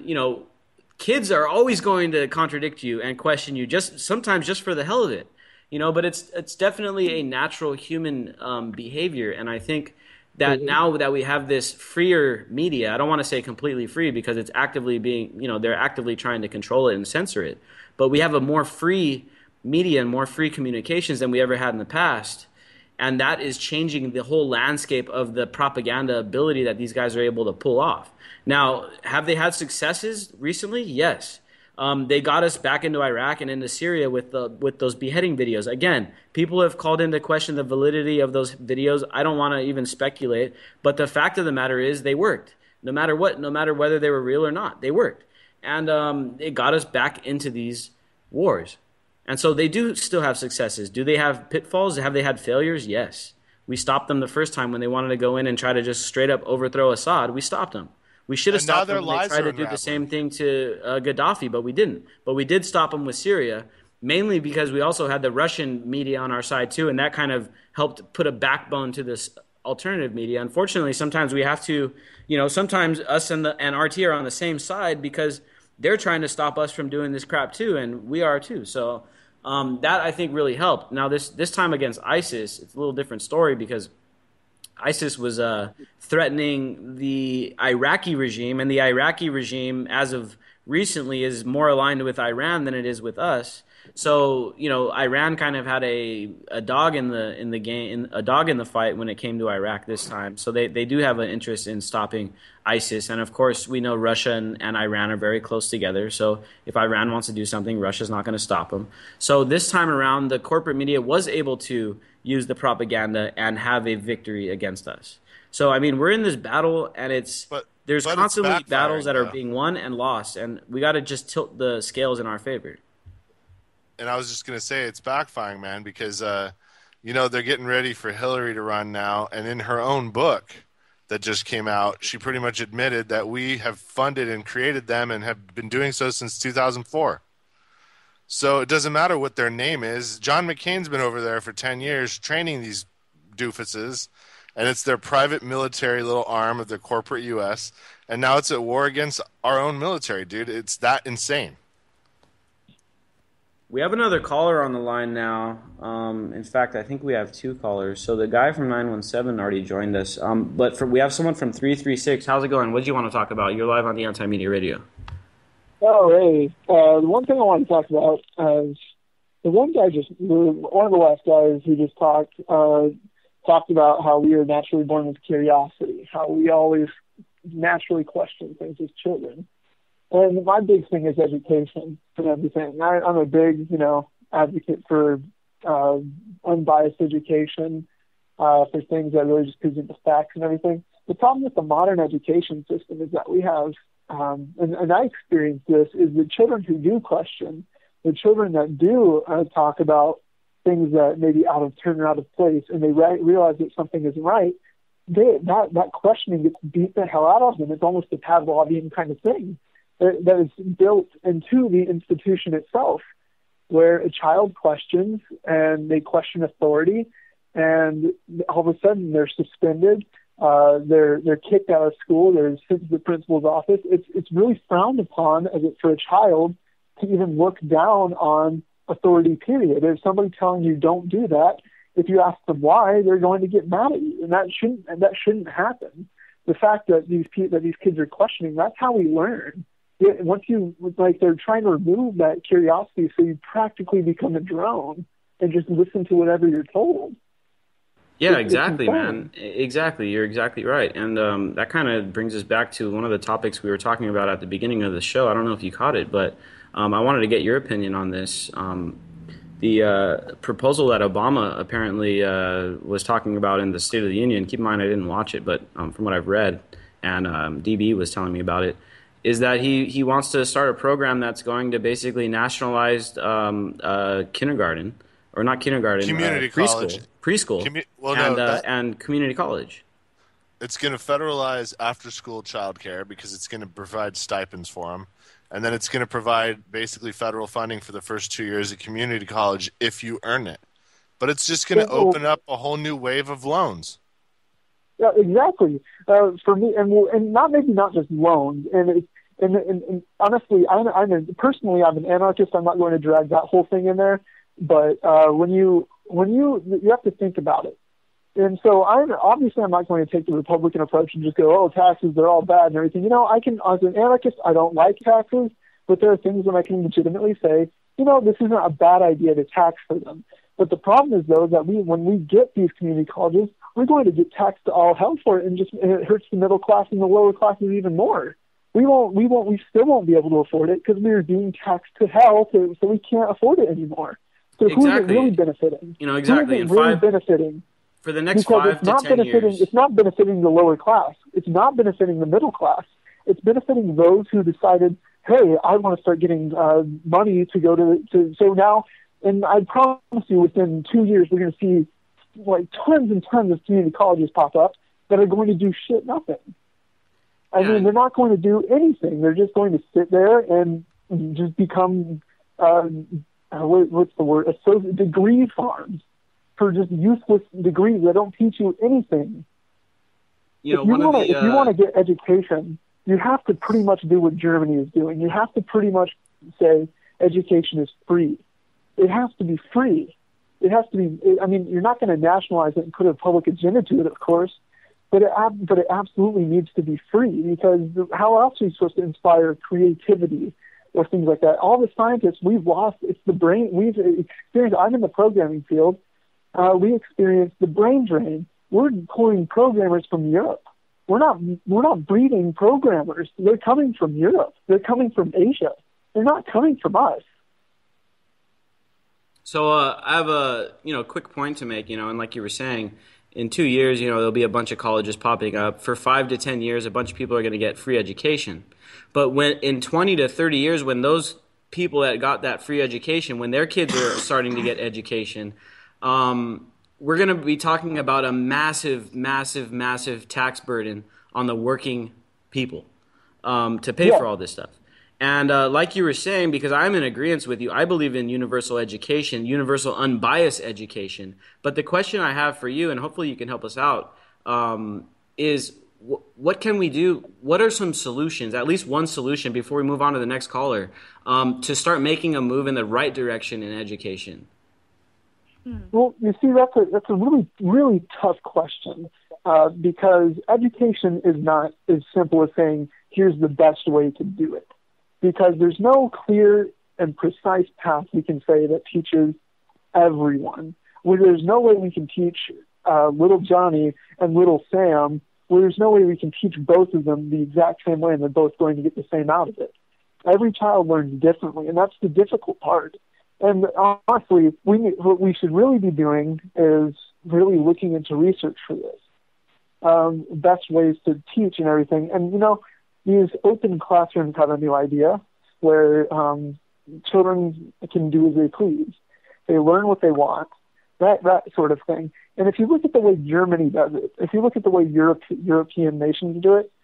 kids are always going to contradict you and question you, sometimes just for the hell of it. But it's definitely a natural human behavior. And I think that now that we have this freer media, I don't want to say completely free, because it's actively being, they're actively trying to control it and censor it. But we have a more free media and more free communications than we ever had in the past. And that is changing the whole landscape of the propaganda ability that these guys are able to pull off. Now, have they had successes recently? Yes. They got us back into Iraq and into Syria with those beheading videos. Again, people have called into question the validity of those videos. I don't want to even speculate, but the fact of the matter is they worked. No matter what, no matter whether they were real or not, they worked. And it got us back into these wars. And so they do still have successes. Do they have pitfalls? Have they had failures? Yes. We stopped them the first time when they wanted to go in and try to just straight up overthrow Assad. We stopped them. We should have stopped them when they tried to do the same thing to Gaddafi, but we didn't. But we did stop them with Syria, mainly because we also had the Russian media on our side too, and that kind of helped put a backbone to this alternative media. Unfortunately, sometimes we have to, sometimes us and RT are on the same side, because they're trying to stop us from doing this crap too, and we are too. So that, I think, really helped. Now, this time against ISIS, it's a little different story, because ISIS was threatening the Iraqi regime, and the Iraqi regime, as of recently, is more aligned with Iran than it is with us. So, Iran kind of had a dog in the game, a dog in the fight when it came to Iraq this time. So they do have an interest in stopping ISIS. And of course, we know Russia and Iran are very close together. So if Iran wants to do something, Russia's not going to stop them. So this time around, the corporate media was able to use the propaganda and have a victory against us. So, I mean, we're in this battle, and there's constantly battles that are being won and lost, and we got to just tilt the scales in our favor. And I was just going to say, it's backfiring, man, because, they're getting ready for Hillary to run now. And in her own book that just came out, she pretty much admitted that we have funded and created them and have been doing so since 2004. So it doesn't matter what their name is. John McCain's been over there for 10 years training these doofuses, and it's their private military little arm of the corporate U.S., and now it's at war against our own military, dude. It's that insane. We have another caller on the line now. In fact, I think we have two callers. So the guy from 917 already joined us. But we have someone from 336. How's it going? What do you want to talk about? You're live on the Anti-Media Radio. Oh, hey. The one thing I want to talk about is one of the last guys who just talked about how we are naturally born with curiosity, how we always naturally question things as children. And my big thing is education and everything. I'm a big, advocate for unbiased education, for things that really just present the facts and everything. The problem with the modern education system is that we have, and I experienced this, is the children who do question, the children that do talk about things that may be out of turn or out of place, and they realize that something isn't right, that questioning gets beat the hell out of them. It's almost a Pavlovian kind of thing that is built into the institution itself, where a child questions and they question authority, and all of a sudden they're suspended, they're kicked out of school, they're sent to the principal's office. It's really frowned upon for a child to even look down on authority, period. If somebody telling you don't do that, if you ask them why, they're going to get mad at you, and that shouldn't happen. The fact that these kids are questioning, that's how we learn. Once they're trying to remove that curiosity, so you practically become a drone and just listen to whatever you're told. Yeah, It's exactly, insane. man. Exactly. You're exactly right. And that kind of brings us back to one of the topics we were talking about at the beginning of the show. I don't know if you caught it, but I wanted to get your opinion on this. The proposal that Obama apparently was talking about in the State of the Union, keep in mind I didn't watch it, but from what I've read, and DB was telling me about it, is that he wants to start a program that's going to basically nationalize kindergarten, or not kindergarten, Community college. preschool, Well, no, and community college. it's going to federalize after-school childcare because it's going to provide stipends for them, and then it's going to provide basically federal funding for the first 2 years of community college if you earn it. But it's just going to open up a whole new wave of loans. Yeah, exactly. For me, and not just loans. And honestly, I'm an anarchist. I'm not going to drag that whole thing in there. But when you have to think about it. And so I'm not going to take the Republican approach and just go, oh, taxes, they're all bad and everything. I can, as an anarchist, I don't like taxes, but there are things when I can legitimately say, this isn't a bad idea to tax for them. But the problem is, though, that when we get these community colleges, we're going to get taxed to all hell for it, and it hurts the middle class and the lower classes even more. We still won't be able to afford it because we are being taxed to hell, so we can't afford it anymore. So who is it really benefiting? Exactly. Who is it really benefiting? For the next because 5 to 10 years. It's not benefiting the lower class. It's not benefiting the middle class. It's benefiting those who decided, hey, I want to start getting money to go to. So now, and I promise you, within 2 years, we're going to see like tons and tons of community colleges pop up that are going to do nothing. I mean, they're not going to do anything. They're just going to sit there and just become what's the word? Degree farms for just useless degrees that don't teach you anything. If you want to get education, you have to pretty much do what Germany is doing. You have to pretty much say education is free. It has to be free. It has to be. I mean, you're not going to nationalize it and put a public agenda to it, of course, but it absolutely needs to be free, because how else are you supposed to inspire creativity or things like that? All the scientists we've lost, it's the brain. We've experienced. I'm in the programming field. We experienced the brain drain. We're pulling programmers from Europe. We're not breeding programmers. They're coming from Europe. They're coming from Asia. They're not coming from us. So I have a quick point to make. And like you were saying, in 2 years, there'll be a bunch of colleges popping up. For 5 to 10 years, a bunch of people are going to get free education. But when in 20 to 30 years, when those people that got that free education, when their kids are starting to get education, we're going to be talking about a massive, massive, massive tax burden on the working people to pay for all this stuff. And like you were saying, because I'm in agreement with you, I believe in universal education, universal unbiased education. But the question I have for you, and hopefully you can help us out, is what can we do? What are some solutions, at least one solution before we move on to the next caller, to start making a move in the right direction in education? Well, you see, that's a really, really tough question because education is not as simple as saying, here's the best way to do it. Because there's no clear and precise path we can say that teaches everyone. Where there's no way we can teach little Johnny and little Sam, where there's no way we can teach both of them the exact same way and they're both going to get the same out of it. Every child learns differently, and that's the difficult part. And honestly, what we should really be doing is really looking into research for this. Best ways to teach and everything. And, these open classrooms have a new idea where children can do as they please. They learn what they want, that sort of thing. And if you look at the way Germany does it, if you look at the way European nations do it,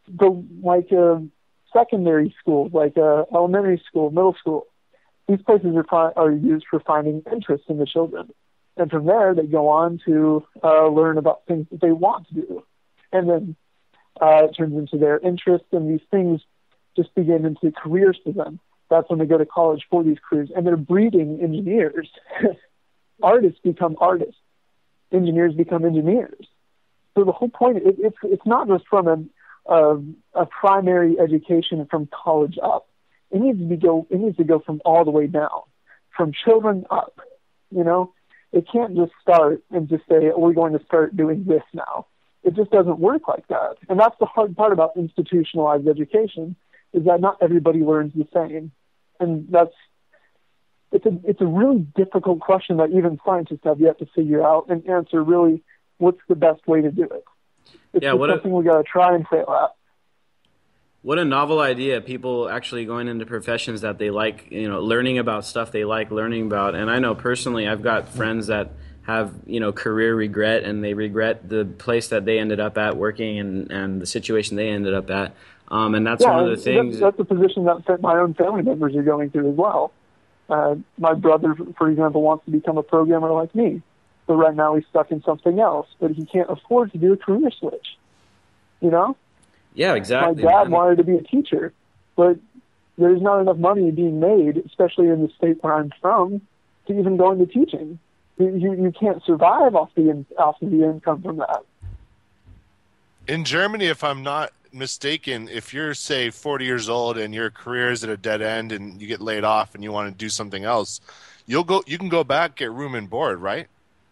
secondary schools, like elementary school, middle school, these places are used for finding interest in the children. And from there, they go on to learn about things that they want to do. And then it turns into their interest, and these things just begin into careers for them. That's when they go to college for these careers. And they're breeding engineers. Artists become artists. Engineers become engineers. So the whole point, it's not just from a primary education from college up. It needs to go from all the way down, from children up, It can't just start and just say, we're going to start doing this now. It just doesn't work like that. And that's the hard part about institutionalized education, is that not everybody learns the same. And it's a really difficult question that even scientists have yet to figure out and answer really what's the best way to do it. It's something we got to try and fail at. What a novel idea, people actually going into professions that they like, learning about stuff they like learning about. And I know personally I've got friends that have, career regret, and they regret the place that they ended up at working and the situation they ended up at. And that's one of the things. That's a position that my own family members are going through as well. My brother, for example, wants to become a programmer like me. But right now he's stuck in something else, but he can't afford to do a career switch. Yeah, exactly. My dad wanted to be a teacher, but there's not enough money being made, especially in the state where I'm from, to even go into teaching. You can't survive off the income from that. In Germany, if I'm not mistaken, if you're, say, 40 years old and your career is at a dead end and you get laid off and you want to do something else, you can go back, get room and board, right?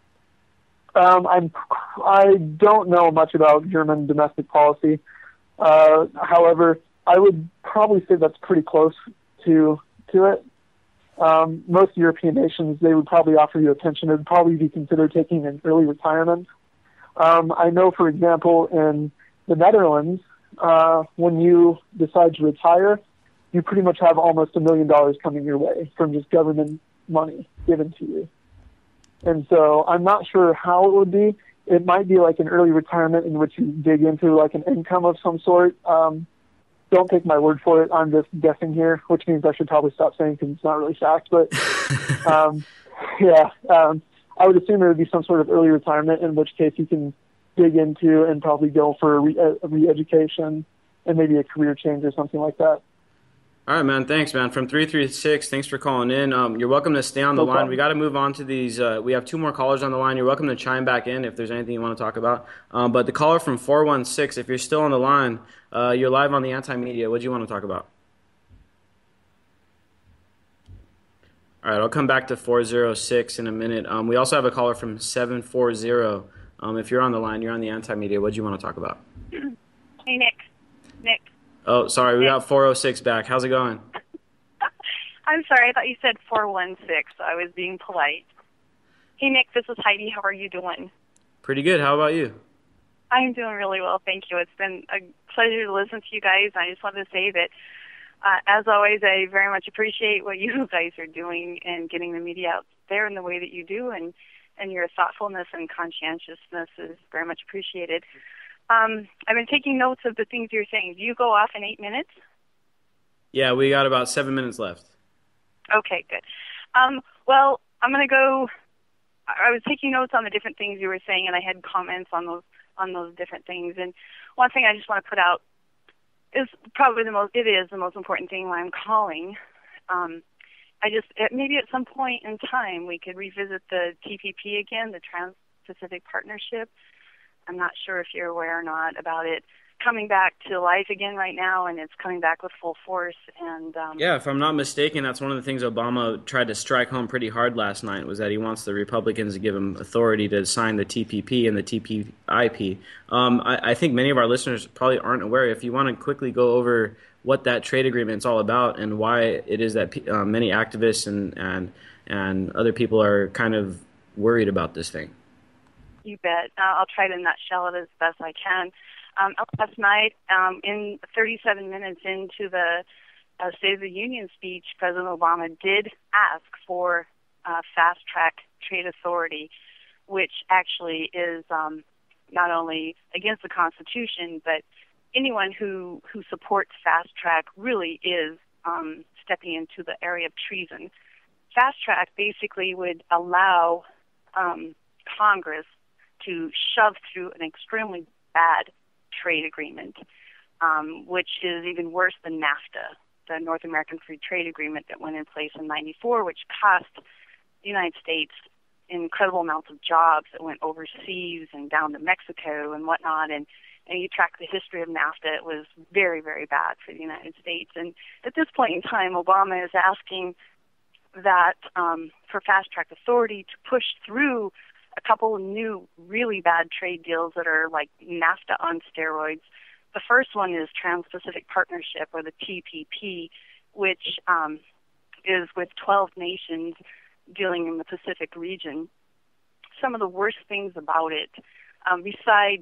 I don't know much about German domestic policy. However, I would probably say that's pretty close to it. Most European nations, they would probably offer you a pension. It would probably be considered taking an early retirement. I know, for example, in the Netherlands, when you decide to retire, you pretty much have almost $1 million coming your way from just government money given to you. And so I'm not sure how it would be. It might be like an early retirement in which you dig into like an income of some sort. Don't take my word for it. I'm just guessing here, which means I should probably stop saying because it's not really fact. But I would assume it would be some sort of early retirement, in which case you can dig into and probably go for a re-education and maybe a career change or something like that. All right, man. Thanks, man. From 336, thanks for calling in. You're welcome to stay on the line. Problem. We got to move on to these. We have two more callers on the line. You're welcome to chime back in if there's anything you want to talk about. But the caller from 416, if you're still on the line, you're live on the Anti-Media. What do you want to talk about? All right, I'll come back to 406 in a minute. We also have a caller from 740. If you're on the line, you're on the Anti-Media. What do you want to talk about? Hey, Nick. Oh, sorry, we got 406 back. How's it going? I'm sorry, I thought you said 416. I was being polite. Hey, Nick, this is Heidi. How are you doing? Pretty good. How about you? I'm doing really well, thank you. It's been a pleasure to listen to you guys. I just wanted to say that, as always, I very much appreciate what you guys are doing and getting the media out there in the way that you do, and your thoughtfulness and conscientiousness is very much appreciated. I've been taking notes of the things you're saying. Do you go off in 8 minutes? Yeah, we got about 7 minutes left. Okay, good. Well, I'm going to go. I was taking notes on the different things you were saying, and I had comments on those different things. And one thing I just want to put out is probably the most important thing when I'm calling. Maybe at some point in time we could revisit the TPP again, the Trans-Pacific Partnership. I'm not sure if you're aware or not about it coming back to life again right now, and it's coming back with full force. And yeah, if I'm not mistaken, that's one of the things Obama tried to strike home pretty hard last night, was that he wants the Republicans to give him authority to sign the TPP and the TPIP. I think many of our listeners probably aren't aware. If you want to quickly go over what that trade agreement is all about and why it is that many activists and other people are kind of worried about this thing. You bet. I'll try to nutshell it as best I can. Last night, in 37 minutes into the State of the Union speech, President Obama did ask for fast-track trade authority, which actually is not only against the Constitution, but anyone who supports fast-track really is stepping into the area of treason. Fast-track basically would allow Congress to shove through an extremely bad trade agreement, which is even worse than NAFTA, the North American Free Trade Agreement that went in place in '94, which cost the United States incredible amounts of jobs that went overseas and down to Mexico and whatnot. And you track the history of NAFTA, it was very, very bad for the United States. And at this point in time, Obama is asking that for Fast Track authority to push through a couple of new really bad trade deals that are like NAFTA on steroids. The first one is Trans-Pacific Partnership, or the TPP, which is with 12 nations dealing in the Pacific region. Some of the worst things about it, besides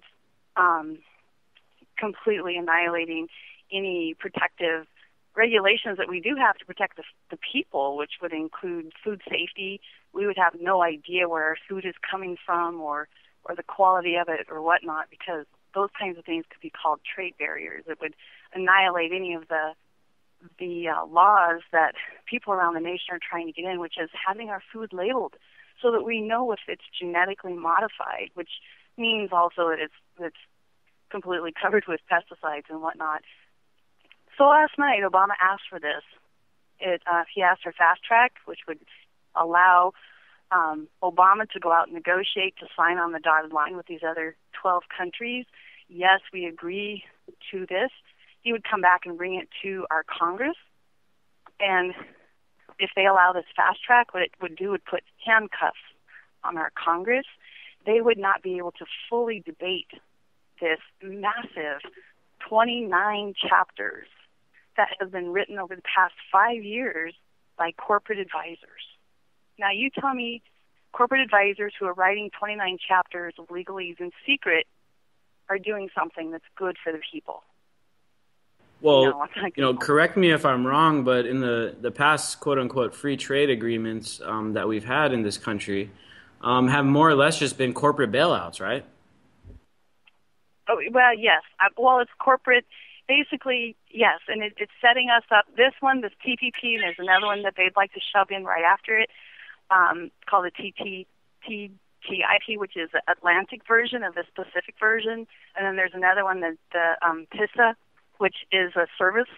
completely annihilating any protective regulations that we do have to protect the people, which would include food safety. We would have no idea where our food is coming from or the quality of it or whatnot, because those kinds of things could be called trade barriers. It would annihilate any of the laws that people around the nation are trying to get in, which is having our food labeled so that we know if it's genetically modified, which means also that it's completely covered with pesticides and whatnot. So last night, Obama asked for this. He asked for fast track, which would allow Obama to go out and negotiate to sign on the dotted line with these other 12 countries. Yes, we agree to this. He would come back and bring it to our Congress. And if they allow this fast track, what it would do would put handcuffs on our Congress. They would not be able to fully debate this massive 29 chapters that have been written over the past 5 years by corporate advisors. Now, you tell me corporate advisors who are writing 29 chapters of legalese in secret are doing something that's good for the people. Well, correct me if I'm wrong, but in the past quote-unquote free trade agreements that we've had in this country have more or less just been corporate bailouts, right? Oh, well, yes. It's corporate. Basically, yes, and it's setting us up. This one, this TPP, and there's another one that they'd like to shove in right after it, called the TTIP, which is the Atlantic version of this Pacific version. And then there's another one, the TISA, which is a service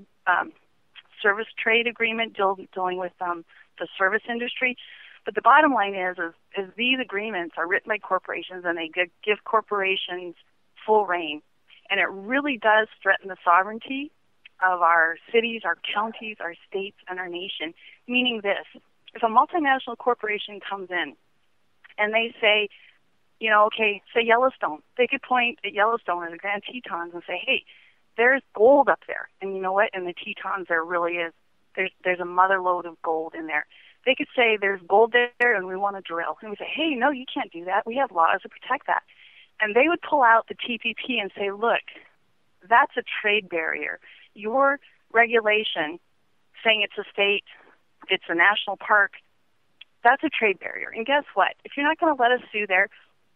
trade agreement dealing with the service industry. But the bottom line is these agreements are written by corporations, and they give corporations full reign. And it really does threaten the sovereignty of our cities, our counties, our states, and our nation. Meaning this: if a multinational corporation comes in and they say, say Yellowstone, they could point at Yellowstone and the Grand Tetons and say, hey, there's gold up there. And you know what? In the Tetons, there really is. There's a mother lode of gold in there. They could say there's gold there and we want to drill. And we say, hey, no, you can't do that. We have laws to protect that. And they would pull out the TPP and say, look, that's a trade barrier. Your regulation saying it's a state, it's a national park, that's a trade barrier. And guess what? If you're not going to let us sue there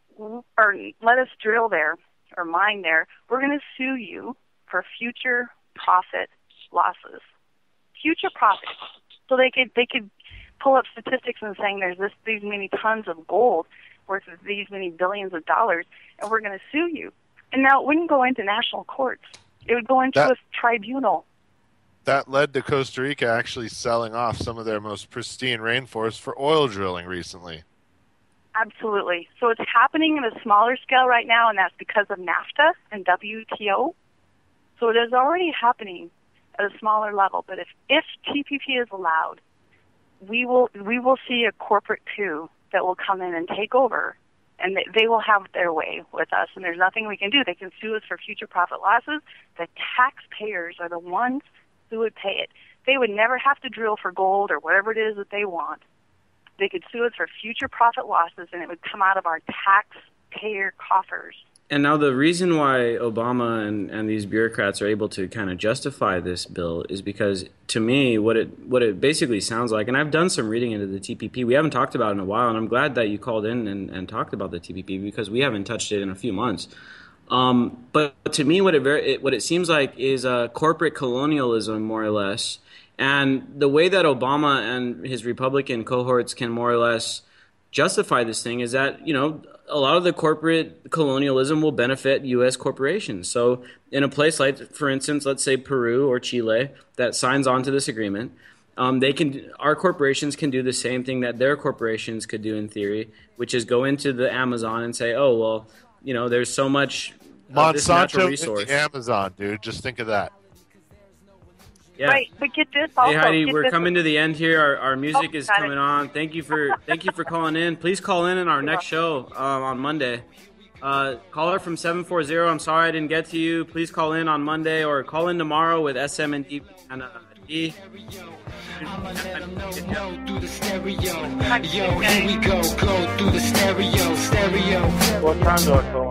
or let us drill there or mine there, we're going to sue you for future profit losses. Future profit. So they could pull up statistics and saying there's these many tons of gold worth of these many billions of dollars, and we're going to sue you. And now it wouldn't go into national courts. It would go into a tribunal. That led to Costa Rica actually selling off some of their most pristine rainforests for oil drilling recently. Absolutely. So it's happening at a smaller scale right now, and that's because of NAFTA and WTO. So it is already happening at a smaller level. But if TPP is allowed, we will see a corporate coup that will come in and take over, and they will have their way with us, and there's nothing we can do. They can sue us for future profit losses. The taxpayers are the ones who would pay it. They would never have to drill for gold or whatever it is that they want. They could sue us for future profit losses, and it would come out of our taxpayer coffers. And now the reason why Obama and these bureaucrats are able to kind of justify this bill is because, to me, what it basically sounds like, and I've done some reading into the TPP. We haven't talked about it in a while, and I'm glad that you called in and talked about the TPP because we haven't touched it in a few months. But to me, what it seems like is corporate colonialism, more or less. And the way that Obama and his Republican cohorts can more or less justify this thing is that, a lot of the corporate colonialism will benefit U.S. corporations. So in a place like, for instance, let's say Peru or Chile that signs on to this agreement, our corporations can do the same thing that their corporations could do in theory, which is go into the Amazon and say, oh, well, there's so much of this natural resource. Monsanto, Amazon, dude. Just think of that. Yeah. Right, but get this also. Hey Heidi, get we're this. coming to the end here. Our music is got coming it. on. Thank you for calling in. Please call in our next show on Monday. Caller from 740. I'm sorry I didn't get to you. Please call in on Monday or call in tomorrow with SM and D. I'ma let them know through the stereo. Yo, here we go through the stereo. What time do I call